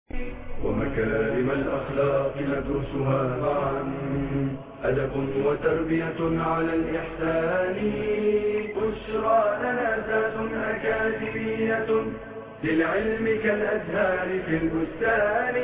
ومكارم الأخلاق ندرسها معا، أدب وتربية على الإحسان. بشرى لنا ذات أكاديمية للعلم كالأزهار في البستان.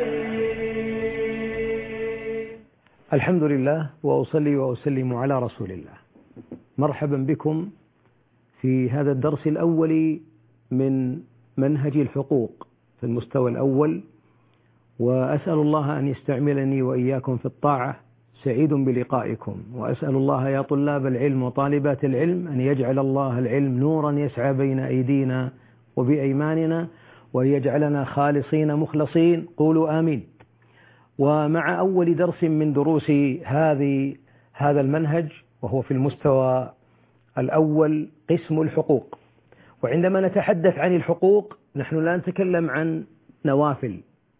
الحمد لله وأصلي وأسلم على رسول الله. مرحبا بكم في هذا الدرس الأول من منهج الحقوق في المستوى الأول، وأسأل الله أن يستعملني وإياكم في الطاعة. سعيد بلقائكم، وأسأل الله يا طلاب العلم وطالبات العلم أن يجعل الله العلم نورا يسعى بين أيدينا وبأيماننا، وأن يجعلنا خالصين مخلصين. قولوا آمين. ومع أول درس من دروس هذا المنهج، وهو في المستوى الأول قسم الحقوق. وعندما نتحدث عن الحقوق نحن لا نتكلم عن نوافل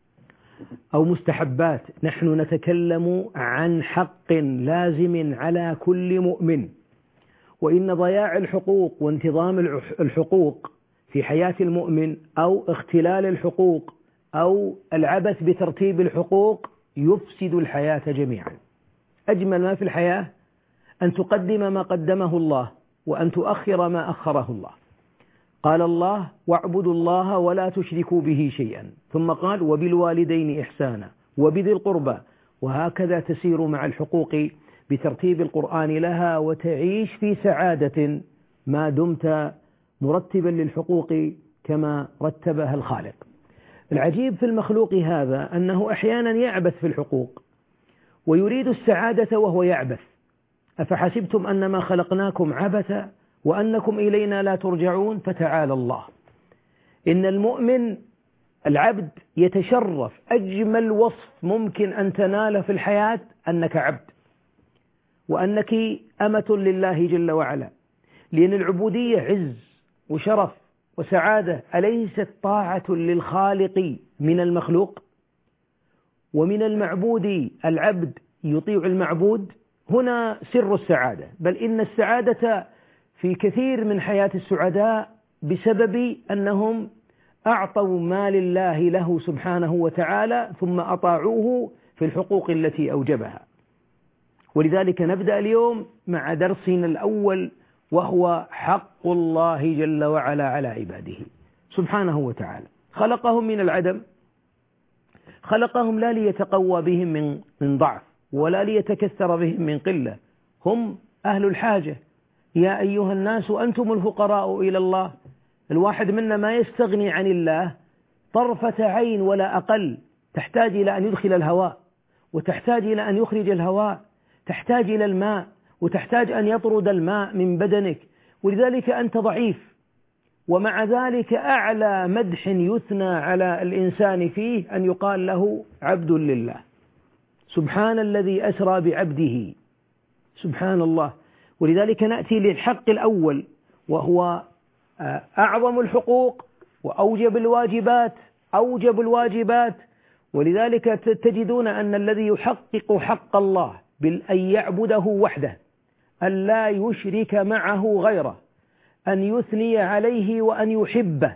أو مستحبات، نحن نتكلم عن حق لازم على كل مؤمن. وإن ضياع الحقوق وانتظام الحقوق في حياة المؤمن أو اختلال الحقوق أو العبث بترتيب الحقوق يفسد الحياة جميعا. أجمل ما في الحياة أن تقدم ما قدمه الله وأن تؤخر ما أخره الله. قال الله: واعبدوا الله ولا تشركوا به شيئا، ثم قال: وبالوالدين إحسانا وبذي القربى. وهكذا تسير مع الحقوق بترتيب القرآن لها، وتعيش في سعادة ما دمت مرتبا للحقوق كما رتبها الخالق. العجيب في المخلوق هذا أنه أحيانا يعبث في الحقوق ويريد السعادة وهو يعبث. أفحسبتم أنما خلقناكم عبثا وأنكم إلينا لا ترجعون؟ فتعالى الله. إن المؤمن العبد يتشرف، أجمل وصف ممكن أن تنال في الحياة أنك عبد، وأنك أمة لله جل وعلا، لأن العبودية عز وشرف وسعادة. أليست طاعة للخالق من المخلوق؟ ومن المعبود العبد يطيع المعبود. هنا سر السعادة، بل إن السعادة في كثير من حياة السعداء بسبب أنهم أعطوا ما لله له سبحانه وتعالى ثم أطاعوه في الحقوق التي أوجبها. ولذلك نبدأ اليوم مع درسنا الأول، وهو حق الله جل وعلا على عباده سبحانه وتعالى. خلقهم من العدم، خلقهم لا ليتقوى بهم من ضعف ولا ليتكثر بهم من قلة، هم أهل الحاجة. يا أيها الناس أنتم الفقراء إلى الله. الواحد منا ما يستغني عن الله طرفة عين ولا أقل. تحتاج إلى أن يدخل الهواء، وتحتاج إلى أن يخرج الهواء، تحتاج إلى الماء، وتحتاج أن يطرد الماء من بدنك. ولذلك أنت ضعيف، ومع ذلك أعلى مدح يثنى على الإنسان فيه أن يقال له عبد لله. سبحان الذي أسرى بعبده، سبحان الله. ولذلك نأتي للحق الأول، وهو أعظم الحقوق وأوجب الواجبات. ولذلك تجدون أن الذي يحقق حق الله بأن يعبده وحده، أن لا يشرك معه غيره، أن يثني عليه وأن يحبه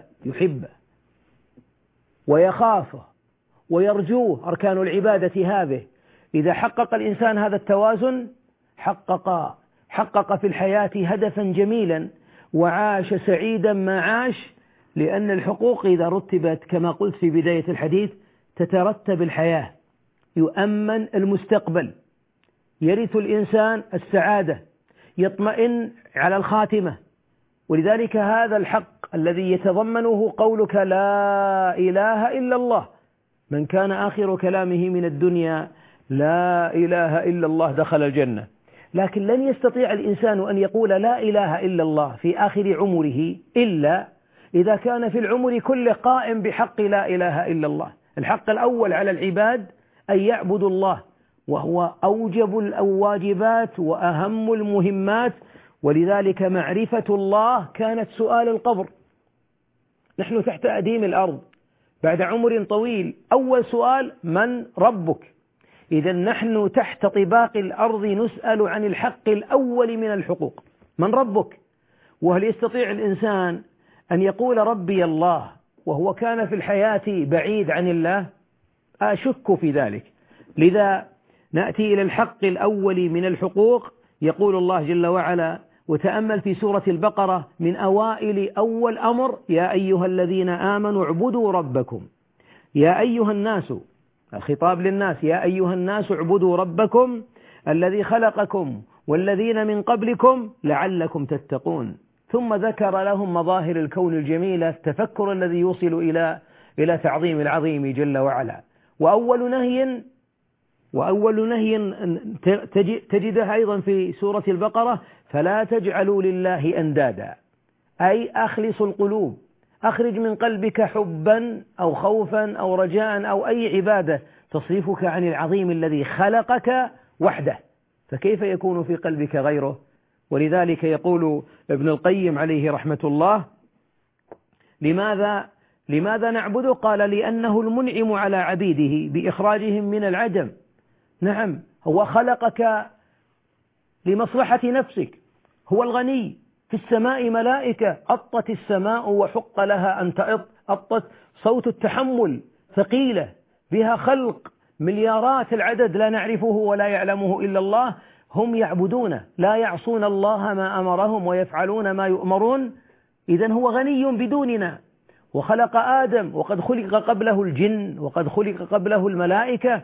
ويخافه ويرجوه، أركان العبادة هذه. إذا حقق الإنسان هذا التوازن حقق في الحياة هدفا جميلا، وعاش سعيدا ما عاش. لأن الحقوق إذا رتبت كما قلت في بداية الحديث تترتب الحياة، يؤمن المستقبل، يرث الإنسان السعادة، يطمئن على الخاتمة. ولذلك هذا الحق الذي يتضمنه قولك لا إله إلا الله، من كان آخر كلامه من الدنيا لا إله إلا الله دخل الجنة. لكن لن يستطيع الإنسان أن يقول لا إله إلا الله في آخر عمره إلا إذا كان في العمر كله قائم بحق لا إله إلا الله. الحق الأول على العباد أن يعبدوا الله، وهو أوجب الواجبات وأهم المهمات. ولذلك معرفة الله كانت سؤال القبر. نحن تحت أديم الأرض بعد عمر طويل، أول سؤال: من ربك؟ إذا نحن تحت طباق الأرض نسأل عن الحق الأول من الحقوق: من ربك؟ وهل يستطيع الإنسان أن يقول ربي الله وهو كان في الحياة بعيد عن الله؟ أشك في ذلك. لذا نأتي إلى الحق الأول من الحقوق. يقول الله جل وعلا، وتأمل في سورة البقرة من أوائل أول أمر: يا أيها الذين آمنوا اعبدوا ربكم. يا أيها الناس، الخطاب للناس، يا أيها الناس اعبدوا ربكم الذي خلقكم والذين من قبلكم لعلكم تتقون. ثم ذكر لهم مظاهر الكون الجميلة، التفكر الذي يوصل إلى تعظيم العظيم جل وعلا. وأول نهي تجدها أيضا في سورة البقرة: فلا تجعلوا لله أندادا، أي أخلصوا القلوب، أخرج من قلبك حبا أو خوفا أو رجاء أو أي عبادة تصرفك عن العظيم الذي خلقك وحده، فكيف يكون في قلبك غيره؟ ولذلك يقول ابن القيم عليه رحمة الله: لماذا نعبده؟ قال: لأنه المنعم على عبيده بإخراجهم من العدم. نعم، هو خلقك لمصلحة نفسك، هو الغني. في السماء ملائكة أطت السماء وحق لها أن تأط، أطت صوت التحمل ثقيلة، بها خلق مليارات العدد لا نعرفه ولا يعلمه إلا الله، هم يعبدون لا يعصون الله ما أمرهم ويفعلون ما يؤمرون. إذن هو غني بدوننا. وخلق آدم وقد خلق قبله الجن وقد خلق قبله الملائكة،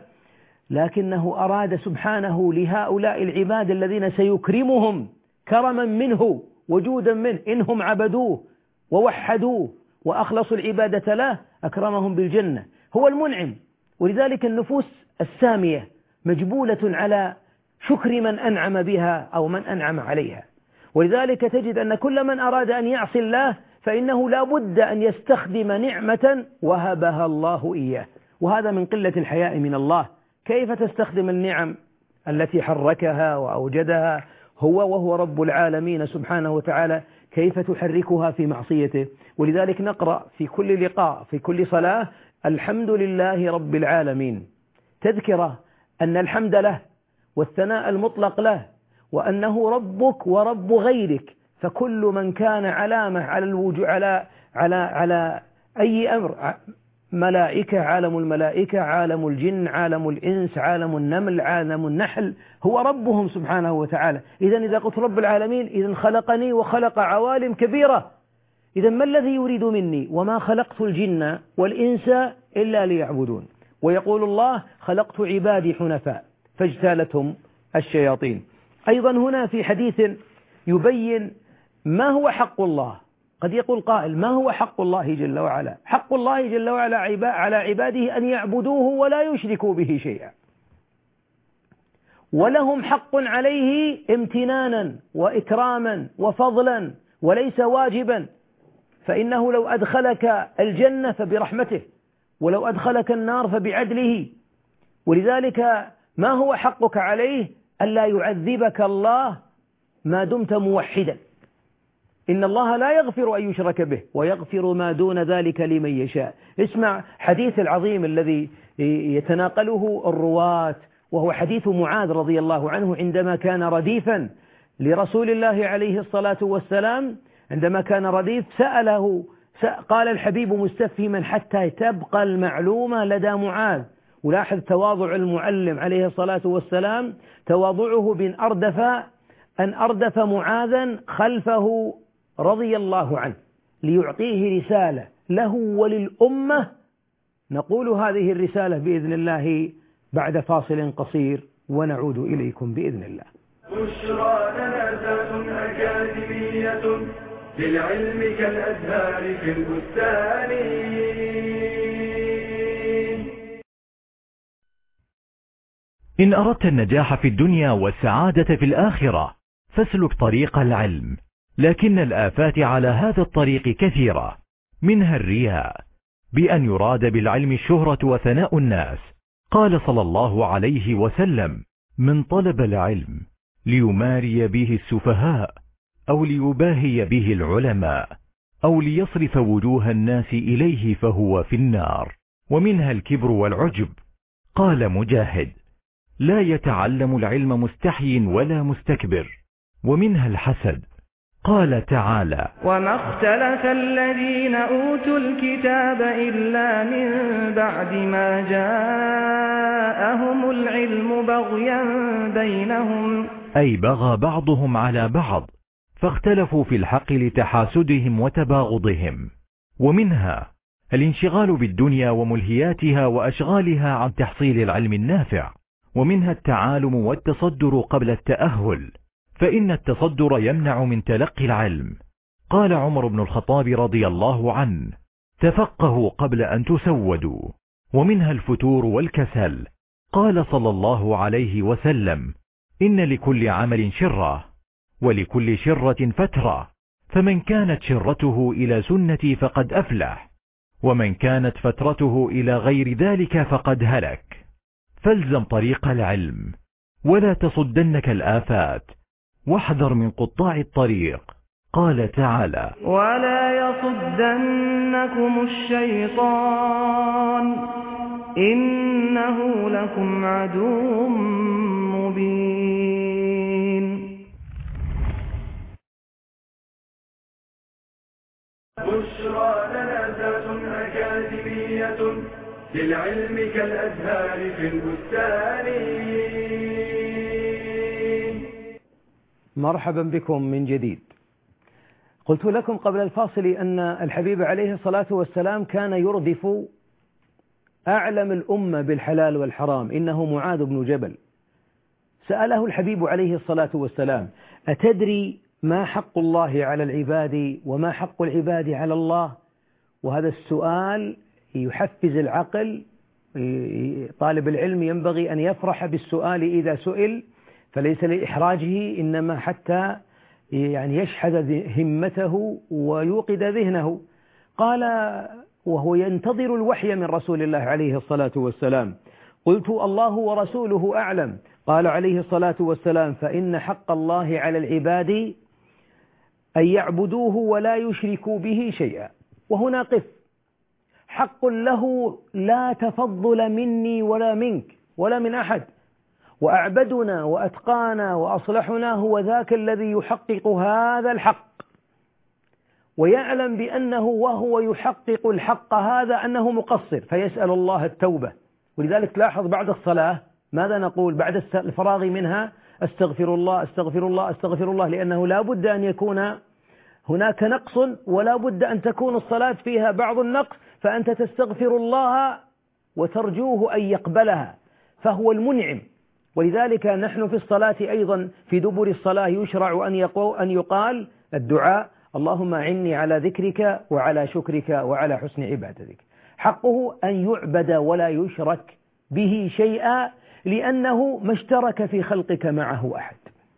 لكنه أراد سبحانه لهؤلاء العباد الذين سيكرمهم كرما منه وجودا منه، إنهم عبدوه ووحدوه وأخلصوا العبادة له أكرمهم بالجنة. هو المنعم. ولذلك النفوس السامية مجبولة على شكر من أنعم بها أو من أنعم عليها. ولذلك تجد أن كل من أراد أن يعصي الله فإنه لا بد أن يستخدم نعمة وهبها الله إياه، وهذا من قلة الحياء من الله. كيف تستخدم النعم التي حركها وأوجدها هو وهو رب العالمين سبحانه وتعالى، كيف تحركها في معصيته؟ ولذلك نقرأ في كل لقاء في كل صلاة: الحمد لله رب العالمين، تذكر أن الحمد له والثناء المطلق له، وأنه ربك ورب غيرك. فكل من كان علامة على الوجود على أي أمر، ملائكة، عالم الملائكة، عالم الجن، عالم الإنس، عالم النمل، عالم النحل، هو ربهم سبحانه وتعالى. إذن إذا قلت رب العالمين إذن خلقني وخلق عوالم كبيرة. إذن ما الذي يريد مني؟ وما خلقت الجن والإنس إلا ليعبدون. ويقول الله: خلقت عبادي حنفاء فاجتالتهم الشياطين. أيضا هنا في حديث يبين ما هو حق الله. قد يقول قائل: ما هو حق الله جل وعلا؟ حق الله جل وعلا على عباده أن يعبدوه ولا يشركوا به شيئا، ولهم حق عليه امتنانا وإكراما وفضلا، وليس واجبا. فإنه لو أدخلك الجنة فبرحمته، ولو أدخلك النار فبعدله. ولذلك ما هو حقك عليه؟ ألا يعذبك الله ما دمت موحدا. إن الله لا يغفر أن يشرك به ويغفر ما دون ذلك لمن يشاء. اسمع حديث العظيم الذي يتناقله الرواة، وهو حديث معاذ رضي الله عنه عندما كان رديفا لرسول الله عليه الصلاة والسلام. عندما كان رديف سأله، قال الحبيب مستفهما: حتى تبقى المعلومة لدى معاذ. ولاحظ تواضع المعلم عليه الصلاة والسلام، تواضعه أن أردف معاذا خلفه رضي الله عنه ليعطيه رسالة له وللأمة. نقول هذه الرسالة بإذن الله بعد فاصل قصير، ونعود إليكم بإذن الله. بشرى لنا أكاديمية للعلم كالأزهار في البستان. إن أردت النجاح في الدنيا والسعادة في الآخرة فاسلك طريق العلم، لكن الآفات على هذا الطريق كثيرة، منها الرياء، بأن يراد بالعلم الشهرة وثناء الناس. قال صلى الله عليه وسلم: من طلب العلم ليماري به السفهاء أو ليباهي به العلماء أو ليصرف وجوه الناس إليه فهو في النار. ومنها الكبر والعجب. قال مجاهد: لا يتعلم العلم مستحي ولا مستكبر. ومنها الحسد، قال تعالى: وما اختلف الذين أوتوا الكتاب إلا من بعد ما جاءهم العلم بغيا بينهم، أي بغى بعضهم على بعض فاختلفوا في الحق لتحاسدهم وتباغضهم. ومنها الانشغال بالدنيا وملهياتها وأشغالها عن تحصيل العلم النافع، ومنها التعالم والتصدر قبل التأهل، فإن التصدر يمنع من تلقي العلم. قال عمر بن الخطاب رضي الله عنه: تفقهوا قبل أن تسودوا. ومنها الفتور والكسل. قال صلى الله عليه وسلم: إن لكل عمل شرة، ولكل شرة فترة، فمن كانت شرته إلى سنتي فقد أفلح، ومن كانت فترته إلى غير ذلك فقد هلك. فالزم طريق العلم ولا تصدنك الآفات، واحذر من قطاع الطريق. قال تعالى: ولا يصدنكم الشيطان إنه لكم عدو مبين. بشرى لنا ذات أكاديمية للعلم كالأزهار في البستان. مرحبا بكم من جديد. قلت لكم قبل الفاصل أن الحبيب عليه الصلاة والسلام كان يردف أعلم الأمة بالحلال والحرام، إنه معاذ بن جبل. سأله الحبيب عليه الصلاة والسلام: أتدري ما حق الله على العباد وما حق العباد على الله؟ وهذا السؤال يحفز العقل. طالب العلم ينبغي أن يفرح بالسؤال إذا سئل، فليس لإحراجه، إنما حتى يشحذ همته ويوقد ذهنه. قال وهو ينتظر الوحي من رسول الله عليه الصلاة والسلام: قلت الله ورسوله أعلم. قال عليه الصلاة والسلام: فإن حق الله على العباد أن يعبدوه ولا يشركوا به شيئا. وهنا قف. حق له لا تفضل مني ولا منك ولا من أحد، وأعبدنا وأتقانا وأصلحنا هو ذاك الذي يحقق هذا الحق، ويعلم بأنه وهو يحقق الحق هذا أنه مقصر، فيسأل الله التوبة. ولذلك لاحظ بعد الصلاة ماذا نقول بعد الفراغ منها؟ أستغفر الله أستغفر الله أستغفر الله، لأنه لا بد أن يكون هناك نقص، ولا بد أن تكون الصلاة فيها بعض النقص، فأنت تستغفر الله وترجوه أن يقبلها، فهو المنعم. ولذلك نحن في الصلاة أيضا في دبر الصلاة يشرع أن يقال الدعاء: اللهم أعني على ذكرك وعلى شكرك وعلى حسن عبادتك. حقه أن يعبد ولا يشرك به شيئا، لأنه ما اشترك في خلقك معه أحد،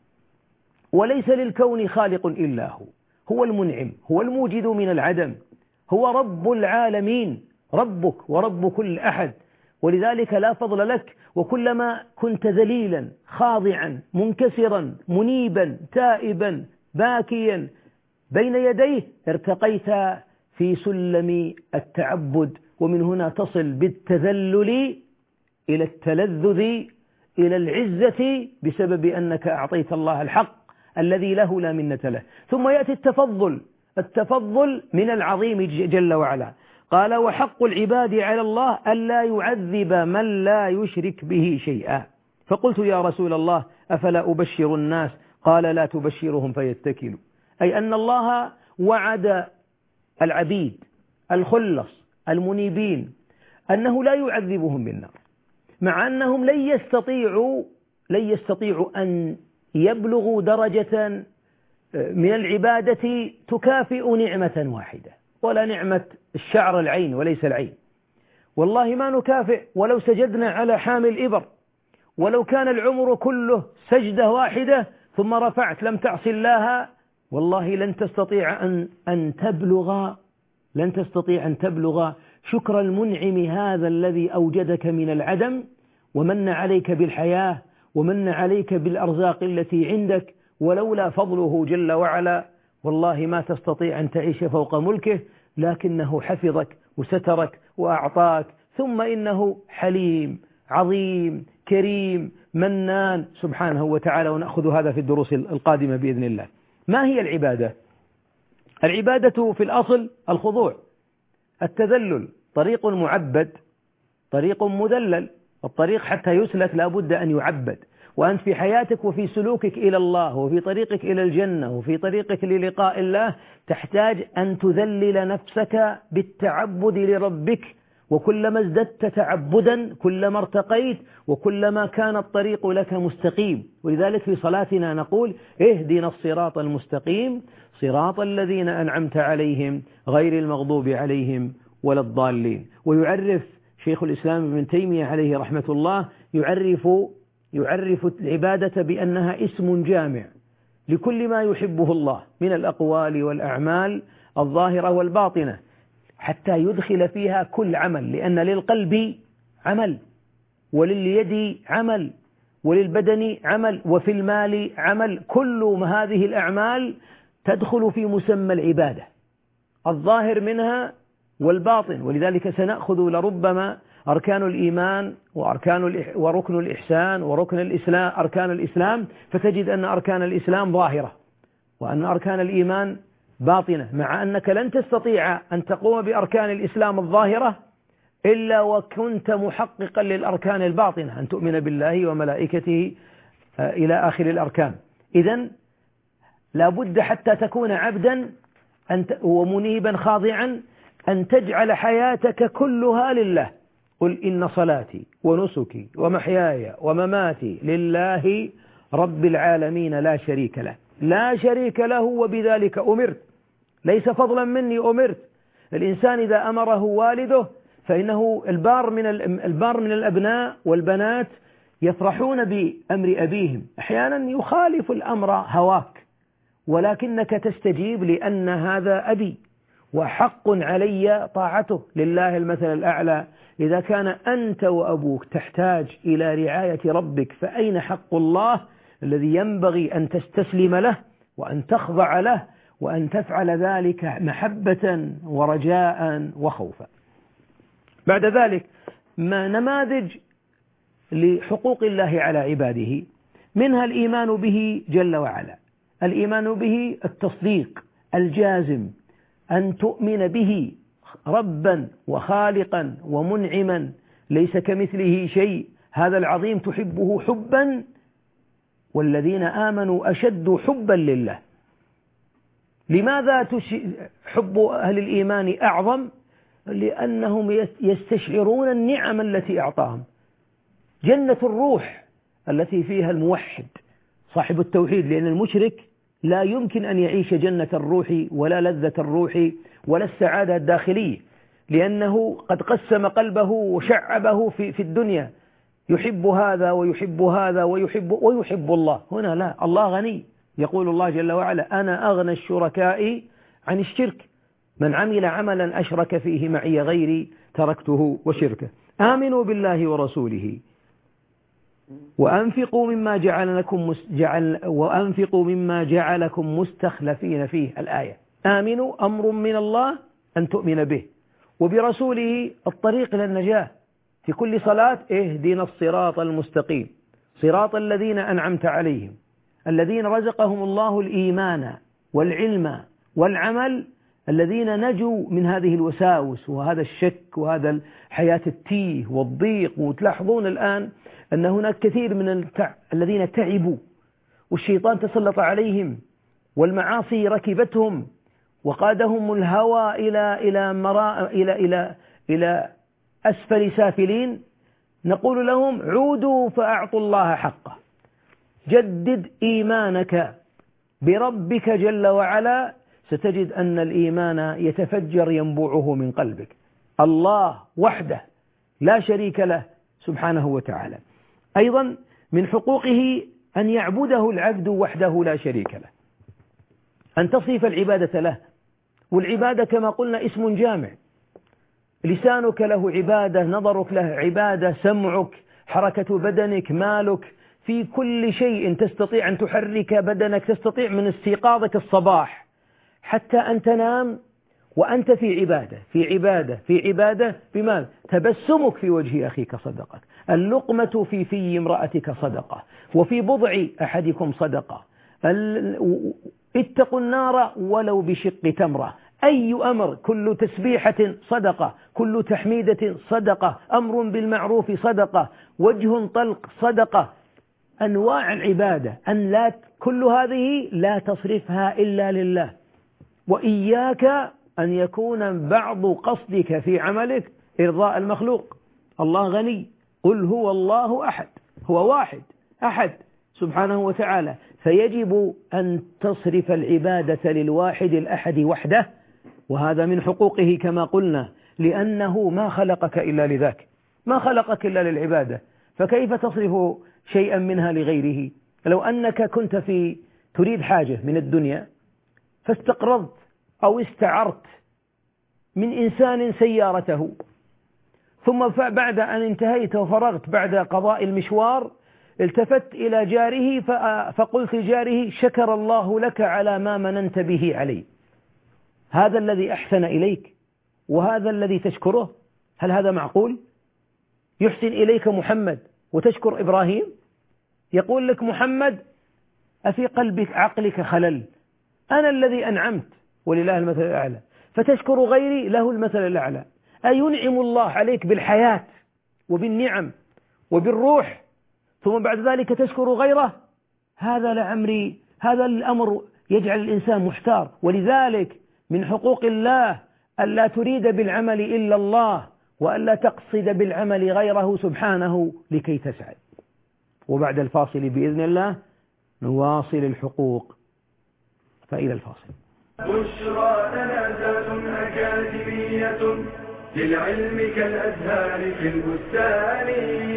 وليس للكون خالق إلا هو. هو المنعم، هو الموجد من العدم، هو رب العالمين، ربك ورب كل أحد. ولذلك لا فضل لك، وكلما كنت ذليلا خاضعا منكسرا منيبا تائبا باكيا بين يديه ارتقيت في سلم التعبد، ومن هنا تصل بالتذلل إلى التلذذ إلى العزة، بسبب أنك أعطيت الله الحق الذي له لا منة له. ثم يأتي التفضل من العظيم جل وعلا. قال: وحق العباد على الله ألا يعذب من لا يشرك به شيئا. فقلت: يا رسول الله أفلا أبشر الناس؟ قال: لا تبشرهم فيتكلوا. أي أن الله وعد العبيد الخلص المنيبين أنه لا يعذبهم بالنار، مع أنهم لن يستطيعوا أن يبلغوا درجة من العبادة تكافئ نعمة واحدة، ولا نعمة الشعر العين وليس العين. والله ما نكافئ ولو سجدنا على حامل إبر، ولو كان العمر كله سجدة واحدة ثم رفعت لم تعص الله، والله لن تستطيع أن تبلغ شكر المنعم هذا الذي أوجدك من العدم، ومن عليك بالحياة، ومن عليك بالأرزاق التي عندك. ولولا فضله جل وعلا والله ما تستطيع أن تعيش فوق ملكه، لكنه حفظك وسترك وأعطاك. ثم إنه حليم عظيم كريم منان سبحانه وتعالى، ونأخذ هذا في الدروس القادمة بإذن الله. ما هي العبادة؟ العبادة في الأصل الخضوع، التذلل، طريق معبد، طريق مذلل. الطريق حتى يسلك لا بد أن يعبد، وأنت في حياتك وفي سلوكك إلى الله وفي طريقك إلى الجنة وفي طريقك للقاء الله تحتاج أن تذلل نفسك بالتعبد لربك، وكلما ازددت تعبدا كلما ارتقيت وكلما كان الطريق لك مستقيم. ولذلك في صلاتنا نقول اهدنا الصراط المستقيم صراط الذين أنعمت عليهم غير المغضوب عليهم ولا الضالين. ويعرف شيخ الإسلام ابن تيمية عليه رحمة الله يعرف العبادة بأنها اسم جامع لكل ما يحبه الله من الأقوال والأعمال الظاهرة والباطنة، حتى يدخل فيها كل عمل، لأن للقلب عمل ولليد عمل وللبدن عمل وفي المال عمل، كل هذه الأعمال تدخل في مسمى العبادة الظاهر منها والباطن. ولذلك سنأخذ لربما أركان الإيمان وركن الإحسان وركن الإسلام، أركان الإسلام، فتجد أن أركان الإسلام ظاهرة وأن أركان الإيمان باطنة، مع أنك لن تستطيع أن تقوم بأركان الإسلام الظاهرة إلا وكنت محققا للأركان الباطنة، أن تؤمن بالله وملائكته إلى آخر الأركان. إذن لا بد حتى تكون عبدا ومنيبا خاضعا أن تجعل حياتك كلها لله. قل إن صلاتي ونسكي ومحياي ومماتي لله رب العالمين لا شريك له، لا شريك له، وبذلك أمرت، ليس فضلا مني أمرت. الإنسان إذا أمره والده فإنه البار من الأبناء والبنات يفرحون بأمر أبيهم، أحيانا يخالف الأمر هواك ولكنك تستجيب لأن هذا أبي وحق علي طاعته. لله المثل الأعلى، إذا كان أنت وأبوك تحتاج إلى رعاية ربك فأين حق الله الذي ينبغي أن تستسلم له وأن تخضع له وأن تفعل ذلك محبة ورجاء وخوفا. بعد ذلك ما نماذج لحقوق الله على عباده، منها الإيمان به جل وعلا. الإيمان به التصديق الجازم، أن تؤمن به ربا وخالقا ومنعما ليس كمثله شيء، هذا العظيم تحبه حبا والذين آمنوا أشد حبا لله. لماذا حب أهل الإيمان أعظم؟ لأنهم يستشعرون النعم التي أعطاهم. جنة الروح التي فيها الموحد صاحب التوحيد، لأن المشرك لا يمكن أن يعيش جنة الروح ولا لذة الروح ولا السعادة الداخلية، لأنه قد قسم قلبه وشعبه في الدنيا، يحب هذا ويحب هذا ويحب الله. هنا لا، الله غني، يقول الله جل وعلا أنا أغنى الشركاء عن الشرك، من عمل عملا أشرك فيه معي غيري تركته وشركه. آمنوا بالله ورسوله وأنفقوا مما جعلكم مستخلفين فيه. الآية آمنوا أمر من الله أن تؤمن به، وبرسوله الطريق للنجاة. في كل صلاة اهدنا الصراط المستقيم صراط الذين أنعمت عليهم الذين رزقهم الله الإيمان والعلم والعمل، الذين نجوا من هذه الوساوس وهذا الشك وهذا الحياة التيه والضيق. وتلاحظون الآن أن هناك كثير من الذين تعبوا والشيطان تسلط عليهم والمعاصي ركبتهم وقادهم الهوى إلى أسفل سافلين. نقول لهم عودوا فأعطوا الله حقه، جدد إيمانك بربك جل وعلا، ستجد أن الإيمان يتفجر ينبوعه من قلبك. الله وحده لا شريك له سبحانه وتعالى. أيضا من حقوقه أن يعبده العبد وحده لا شريك له، أن تصف العبادة له. والعبادة كما قلنا اسم جامع، لسانك له عبادة، نظرك له عبادة، سمعك، حركة بدنك، مالك، في كل شيء تستطيع أن تحرك بدنك، تستطيع من استيقاظك الصباح حتى أن تنام وأنت في عبادة في عبادة في عبادة. بماذا؟ تبسمك في وجه أخيك صدقة، اللقمة في امرأتك صدقة، وفي بضع أحدكم صدقة، اتقوا النار ولو بشق تمرة. أي أمر، كل تسبيحة صدقة، كل تحميدة صدقة، أمر بالمعروف صدقة، وجه طلق صدقة. أنواع العبادة كل هذه لا تصرفها إلا لله. وإياك أن يكون بعض قصدك في عملك إرضاء المخلوق. الله غني، قل هو الله أحد، هو واحد أحد سبحانه وتعالى، فيجب أن تصرف العبادة للواحد الأحد وحده، وهذا من حقوقه كما قلنا، لأنه ما خلقك إلا لذاك، ما خلقك إلا للعبادة، فكيف تصرف شيئا منها لغيره؟ لو أنك كنت تريد حاجة من الدنيا فاستقرضت أو استعرت من إنسان سيارته، ثم بعد أن انتهيت وفرغت بعد قضاء المشوار التفت إلى جاره فقلت لجاره شكر الله لك على ما مننت به علي. هذا الذي أحسن إليك وهذا الذي تشكره، هل هذا معقول؟ يحسن إليك محمد وتشكر إبراهيم؟ يقول لك محمد أفي قلبك عقلك خلل، أنا الذي أنعمت ولله المثل الأعلى، فتشكر غيري له المثل الأعلى. أينعم الله عليك بالحياة وبالنعم وبالروح ثم بعد ذلك تشكر غيره؟ هذا لعمري، هذا الأمر يجعل الإنسان محتار. ولذلك من حقوق الله ألا تريد بالعمل إلا الله، وألا تقصد بالعمل غيره سبحانه لكي تسعد. وبعد الفاصل بإذن الله نواصل الحقوق، فإلى الفاصل. بشرى لنا أكاديمية للعلم كالأزهار في البستان.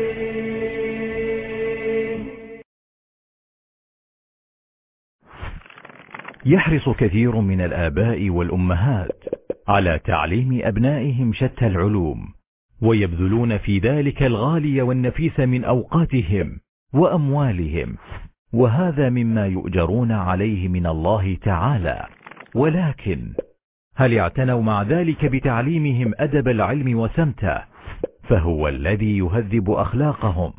يحرص كثير من الآباء والأمهات على تعليم أبنائهم شتى العلوم، ويبذلون في ذلك الغالي والنفيس من أوقاتهم وأموالهم، وهذا مما يؤجرون عليه من الله تعالى. ولكن هل اعتنوا مع ذلك بتعليمهم أدب العلم وسمته؟ فهو الذي يهذب أخلاقهم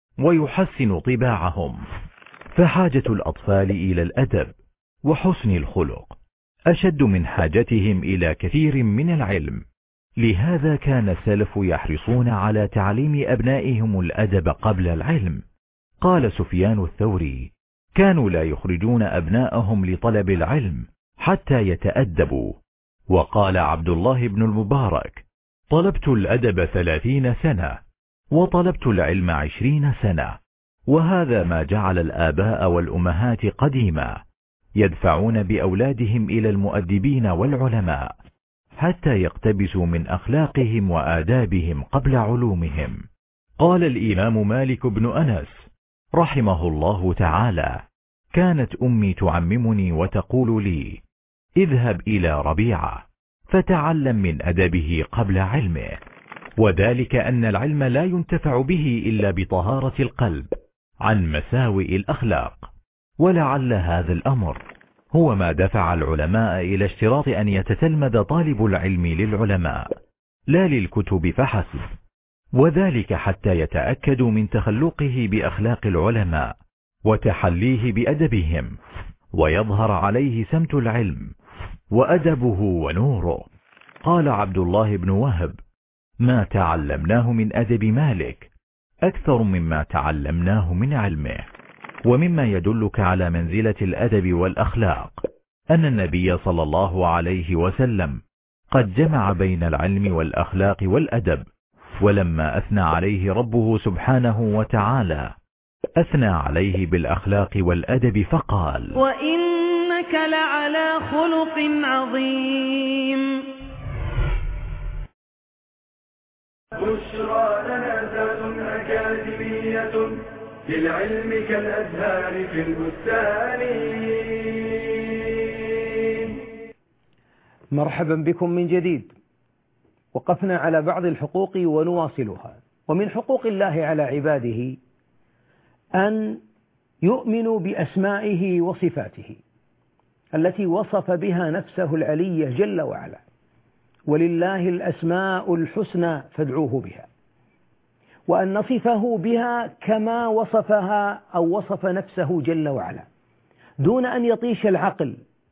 ويحسن طباعهم. فحاجة الأطفال إلى الأدب وحسن الخلق أشد من حاجتهم إلى كثير من العلم. لهذا كان السلف يحرصون على تعليم أبنائهم الأدب قبل العلم. قال سفيان الثوري: كانوا لا يخرجون أبناءهم لطلب العلم حتى يتأدبوا. وقال عبد الله بن المبارك: طلبت الأدب 30 سنة وطلبت العلم 20 سنة. وهذا ما جعل الآباء والأمهات قديما يدفعون بأولادهم إلى المؤدبين والعلماء حتى يقتبسوا من أخلاقهم وآدابهم قبل علومهم. قال الإمام مالك بن أنس رحمه الله تعالى: كانت أمي تعممني وتقول لي: اذهب إلى ربيعة فتعلم من أدبه قبل علمه، وذلك أن العلم لا ينتفع به إلا بطهارة القلب عن مساوئ الأخلاق. ولعل هذا الأمر هو ما دفع العلماء إلى اشتراط أن يتتلمذ طالب العلم للعلماء لا للكتب فحسب، وذلك حتى يتأكدوا من تخلقه بأخلاق العلماء وتحليه بأدبهم، ويظهر عليه سمت العلم وأدبه ونوره. قال عبد الله بن وهب: ما تعلمناه من أدب مالك أكثر مما تعلمناه من علمه. ومما يدلك على منزلة الأدب والأخلاق أن النبي صلى الله عليه وسلم قد جمع بين العلم والأخلاق والأدب. ولما أثنى عليه ربه سبحانه وتعالى أثنى عليه بالأخلاق والأدب فقال: وإنك لعلى خلق عظيم. بشرى لنا أكاديمية للعلم كالأزهار في البستان. مرحبا بكم من جديد. وقفنا على بعض الحقوق ونواصلها. ومن حقوق الله على عباده أن يؤمنوا بأسمائه وصفاته التي وصف بها نفسه العلية جل وعلا. ولله الأسماء الحسنى فادعوه بها، وأن نصفه بها كما وصفها أو وصف نفسه جل وعلا، دون أن يطيش العقل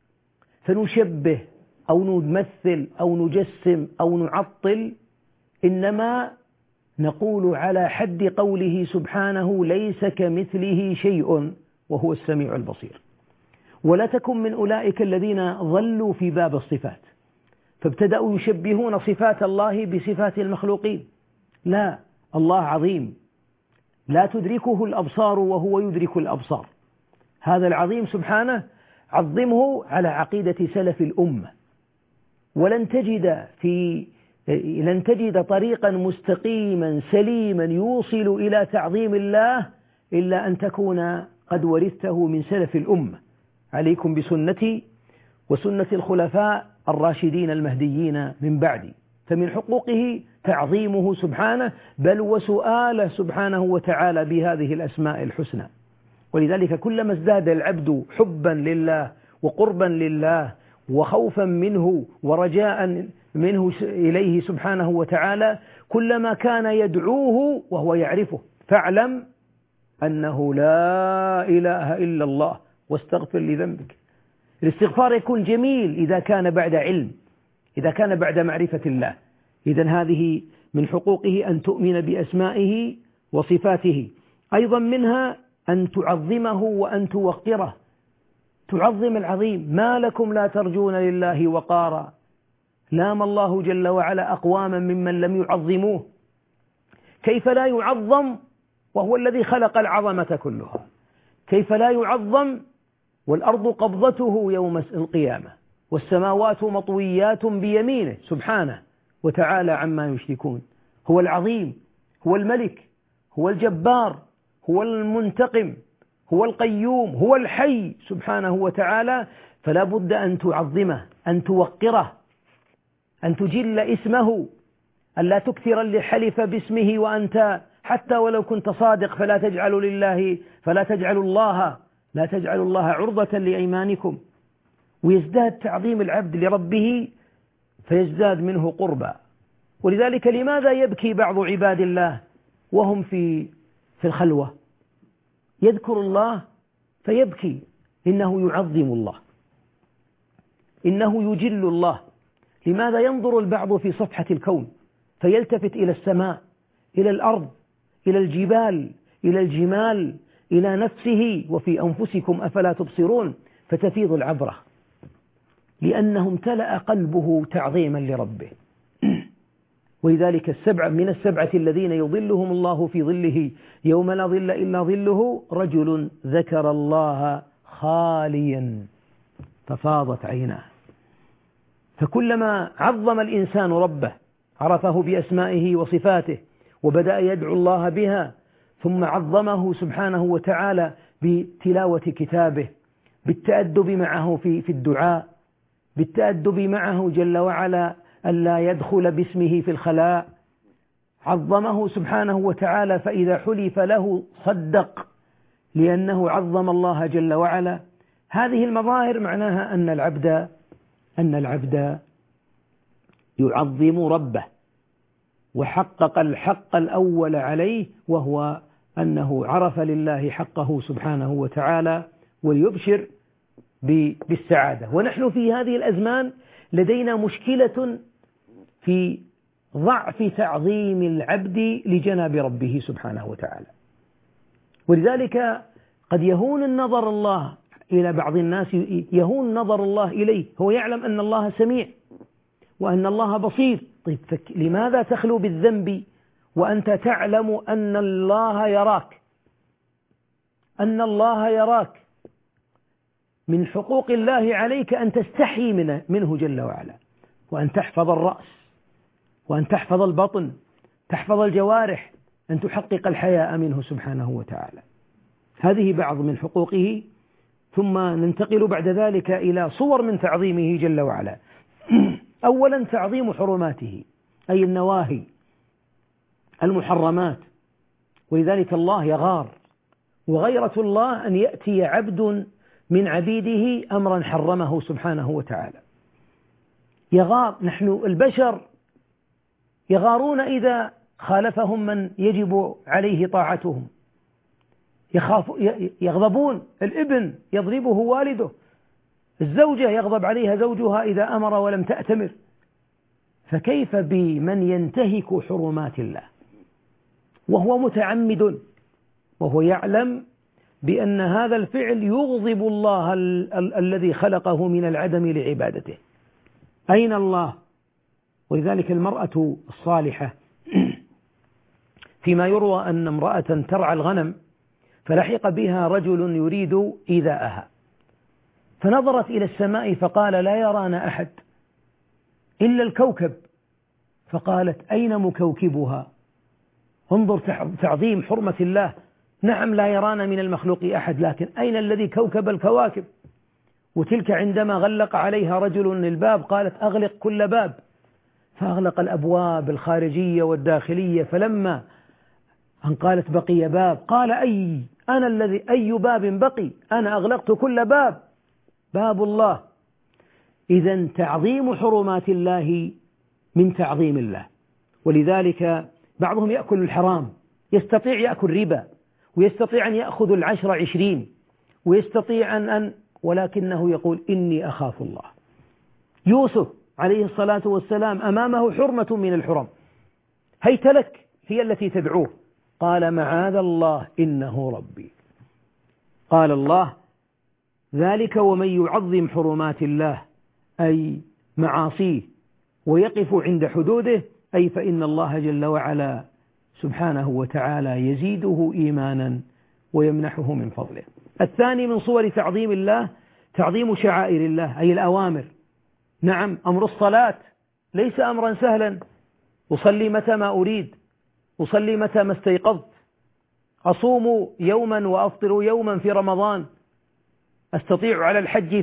فنشبه أو نمثل أو نجسم أو نعطل، إنما نقول على حد قوله سبحانه: ليس كمثله شيء وهو السميع البصير. ولا تكن من أولئك الذين ظلوا في باب الصفات فابتدأوا يشبهون صفات الله بصفات المخلوقين. لا، الله عظيم لا تدركه الأبصار وهو يدرك الأبصار. هذا العظيم سبحانه عظمه على عقيدة سلف الأمة، ولن تجد طريقا مستقيما سليما يوصل إلى تعظيم الله إلا أن تكون قد ورثته من سلف الأمة. عليكم بسنتي وسنة الخلفاء الراشدين المهديين من بعدي. فمن حقوقه تعظيمه سبحانه، بل وسؤاله سبحانه وتعالى بهذه الأسماء الحسنى. ولذلك كلما ازداد العبد حبا لله وقربا لله وخوفا منه ورجاء منه إليه سبحانه وتعالى، كلما كان يدعوه وهو يعرفه. فاعلم أنه لا إله إلا الله واستغفر لذنبك. الاستغفار يكون جميل إذا كان بعد علم، إذا كان بعد معرفة الله. إذن هذه من حقوقه أن تؤمن بأسمائه وصفاته. أيضا منها أن تعظمه وأن توقره، تعظم العظيم. ما لكم لا ترجون لله وقارا. لام الله جل وعلا أقواما ممن لم يعظموه. كيف لا يعظم وهو الذي خلق العظمة كلها؟ كيف لا يعظم والأرض قبضته يوم القيامة والسماوات مطويات بيمينه سبحانه وتعالى عما يشركون. هو العظيم، هو الملك، هو الجبار، هو المنتقم، هو القيوم، هو الحي سبحانه وتعالى. فلا بد أن تعظمه، أن توقره، أن تجل اسمه، أن لا تكثر الحلف باسمه وأنت حتى ولو كنت صادق. فلا تجعلوا الله عرضة لأيمانكم. ويزداد تعظيم العبد لربه فيزداد منه قربا. ولذلك لماذا يبكي بعض عباد الله وهم في الخلوة؟ يذكر الله فيبكي، إنه يعظم الله، إنه يجل الله. لماذا ينظر البعض في صفحة الكون فيلتفت إلى السماء، إلى الأرض، إلى الجبال، إلى الجمال، إلى نفسه؟ وفي أنفسكم أفلا تبصرون؟ فتفيض العبرة، لأنه امتلأ قلبه تعظيما لربه. ولذلك من السبعة الذين يظلهم الله في ظله يوم لا ظل إلا ظله: رجل ذكر الله خاليا ففاضت عيناه. فكلما عظم الإنسان ربه عرفه بأسمائه وصفاته وبدأ يدعو الله بها، ثم عظمه سبحانه وتعالى بتلاوة كتابه، بالتأدب معه في الدعاء، بالتأدب معه جل وعلا ألا يدخل باسمه في الخلاء. عظمه سبحانه وتعالى، فإذا حلف له صدق لأنه عظم الله جل وعلا. هذه المظاهر معناها أن العبد يعظم ربه، وحقق الحق الأول عليه، وهو أنه عرف لله حقه سبحانه وتعالى، وليبشر بالسعادة. ونحن في هذه الأزمان لدينا مشكلة في ضعف تعظيم العبد لجناب ربه سبحانه وتعالى. ولذلك قد يهون النظر الله إلى بعض الناس، يهون نظر الله إليه. هو يعلم أن الله سميع وأن الله بصير. طيب لماذا تخلو بالذنب وأنت تعلم أن الله يراك؟ أن الله يراك. من حقوق الله عليك أن تستحي منه جل وعلا، وأن تحفظ الرأس، وأن تحفظ البطن، تحفظ الجوارح، أن تحقق الحياء منه سبحانه وتعالى. هذه بعض من حقوقه. ثم ننتقل بعد ذلك إلى صور من تعظيمه جل وعلا. أولا تعظيم حرماته، أي النواهي المحرمات. ولذلك الله يغار، وغيرة الله أن يأتي عبد من عبيده أمرا حرمه سبحانه وتعالى. يغار. نحن البشر يغارون إذا خالفهم من يجب عليه طاعتهم، يغضبون. الابن يضربه والده، الزوجة يغضب عليها زوجها إذا أمر ولم تأتمر، فكيف بمن ينتهك حرمات الله وهو متعمد وهو يعلم بأن هذا الفعل يغضب الله الذي خلقه من العدم لعبادته؟ أين الله؟ ولذلك المرأة الصالحة فيما يروى أن امرأة ترعى الغنم فلحق بها رجل يريد إيذاءها، فنظرت إلى السماء فقال: لا يرانا أحد إلا الكوكب. فقالت: أين مكوكبها؟ انظر تعظيم حرمة الله. نعم لا يرانا من المخلوق أحد، لكن أين الذي كوكب الكواكب؟ وتلك عندما غلق عليها رجل الباب قالت: أغلق كل باب، فأغلق الأبواب الخارجية والداخلية، فلما أن قالت بقي باب قال: أنا الذي أي باب بقي؟ أنا أغلقت كل باب، باب الله. إذن تعظيم حرمات الله من تعظيم الله. ولذلك بعضهم يأكل الحرام، يستطيع يأكل ربا، ويستطيع أن يأخذ 10 ويستطيع ولكنه يقول: إني أخاف الله. يوسف عليه الصلاة والسلام أمامه حرمة من الحرم، هيت لك هي التي تدعوه، قال: معاذ الله إنه ربي. قال الله: ذلك ومن يعظم حرمات الله أي معاصيه ويقف عند حدوده، أي فإن الله جل وعلا سبحانه وتعالى يزيده إيمانا ويمنحه من فضله. الثاني من صور تعظيم الله تعظيم شعائر الله، أي الأوامر. نعم، أمر الصلاة ليس أمرا سهلا، أصلي متى ما أريد، أصلي متى ما استيقظت، أصوم يوما وأفطر يوما في رمضان، أستطيع على الحج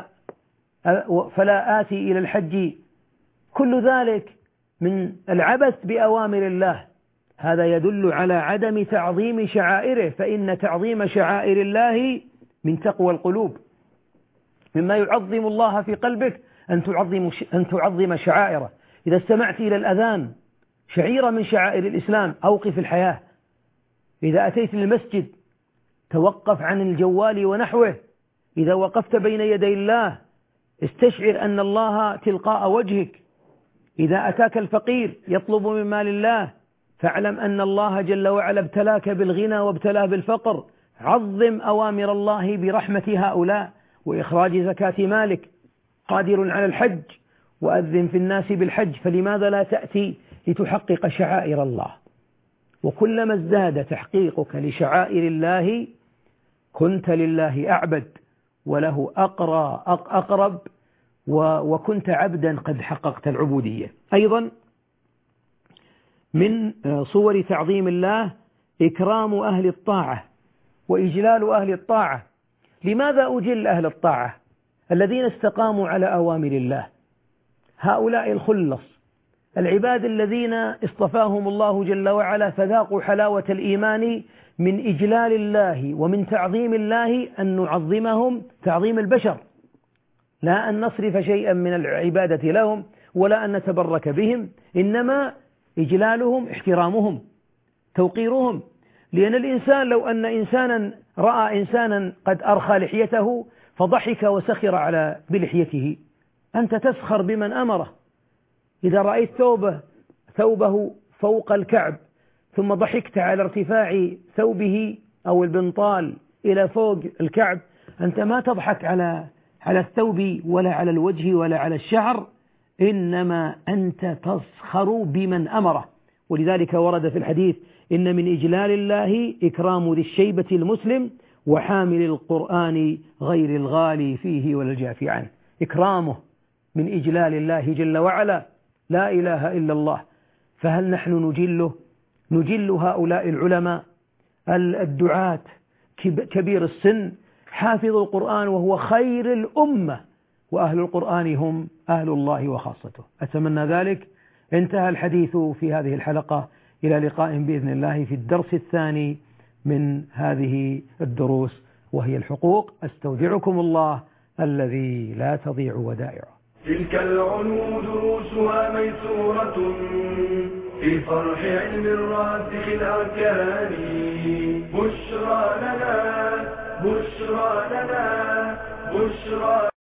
فلا آتي إلى الحج. كل ذلك من العبث بأوامر الله، هذا يدل على عدم تعظيم شعائره، فإن تعظيم شعائر الله من تقوى القلوب. مما يعظم الله في قلبك أن تعظم شعائره. إذا استمعت إلى الأذان شعيرة من شعائر الإسلام، أوقف الحياة. إذا أتيت للمسجد توقف عن الجوال ونحوه. إذا وقفت بين يدي الله استشعر أن الله تلقاء وجهك. إذا أتاك الفقير يطلب من مال الله فاعلم أن الله جل وعلا ابتلاك بالغنى وابتلاه بالفقر. عظم أوامر الله برحمة هؤلاء وإخراج زكاة مالك. قادر على الحج وأذن في الناس بالحج، فلماذا لا تأتي لتحقق شعائر الله؟ وكلما ازداد تحقيقك لشعائر الله كنت لله أعبد وله أقرب وكنت عبدا قد حققت العبودية. أيضا من صور تعظيم الله إكرام أهل الطاعة وإجلال أهل الطاعة. لماذا أجل أهل الطاعة؟ الذين استقاموا على أوامر الله، هؤلاء الخلص، العباد الذين اصطفاهم الله جل وعلا فذاقوا حلاوة الإيمان. من إجلال الله ومن تعظيم الله أن نعظمهم تعظيم البشر، لا أن نصرف شيئا من العبادة لهم ولا أن نتبرك بهم، إنما إجلالهم احترامهم توقيرهم. لأن الإنسان لو أن إنسانا رأى إنسانا قد أرخى لحيته فضحك وسخر بلحيته، أنت تسخر بمن أمره. إذا رأيت ثوبه فوق الكعب ثم ضحكت على ارتفاع ثوبه أو البنطال إلى فوق الكعب، أنت ما تضحك على الثوب ولا على الوجه ولا على الشعر، إنما أنت تسخر بمن أمره. ولذلك ورد في الحديث: إن من إجلال الله إكرام ذي الشيبة المسلم وحامل القرآن غير الغالي فيه ولا الجافي عنه. إكرامه من إجلال الله جل وعلا، لا إله إلا الله. فهل نحن نجله؟ نجل هؤلاء العلماء الدعاة كبير السن حافظ القرآن وهو خير الأمة، وأهل القرآن هم أهل الله وخاصته. أتمنى ذلك. انتهى الحديث في هذه الحلقة، إلى لقاء بإذن الله في الدرس الثاني من هذه الدروس وهي الحقوق. أستودعكم الله الذي لا تضيع ودائعه. تلك العلوم دروسها ميسورة في فرح علم الراسخ الأركان. بشرى لنا بشرى لنا بشرى